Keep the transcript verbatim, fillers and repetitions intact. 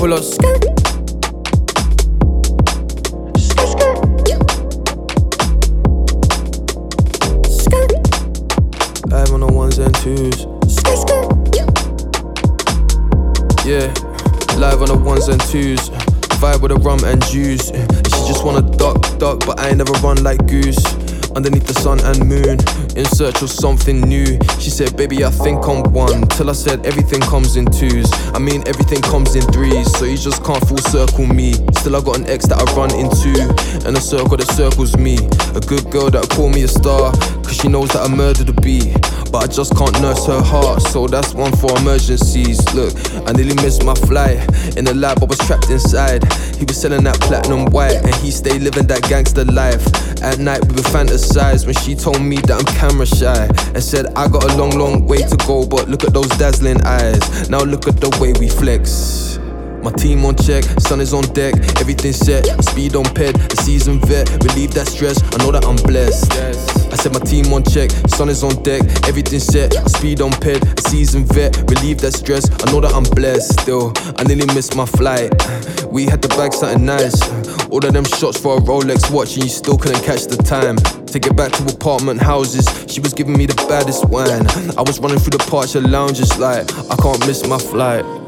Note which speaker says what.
Speaker 1: pull up. Live on the ones and twos. Yeah, live on the ones and twos. Vibe with the rum and juice. She just wanna duck, duck, but I ain't never run like goose. Underneath the sun and moon, in search of something new. She said, baby, I think I'm one. Till I said, everything comes in twos. I mean, everything comes in threes. So you just can't full circle me. Still I got an ex that I run into, and a circle that circles me. A good girl that'll call me a star, cause she knows that I murdered a bee. But I just can't nurse her heart, so that's one for emergencies. Look, I nearly missed my flight. In the lab I was trapped inside. He was selling that platinum white, and he stayed living that gangster life. At night we would fantasize when she told me that I'm camera shy, and said I got a long, long way to go, but look at those dazzling eyes. Now look at the way we flex. My team on check, sun is on deck, everything set, speed on ped, a seasoned vet, relieve that stress, I know that I'm blessed. I said my team on check, sun is on deck, everything set, speed on ped, a seasoned vet, relieve that stress, I know that I'm blessed. Still, I nearly missed my flight. We had to bag something nice, all of them shots for a Rolex watch, and you still couldn't catch the time. To get back to apartment houses, she was giving me the baddest wine. I was running through the parts of lounges like I can't miss my flight.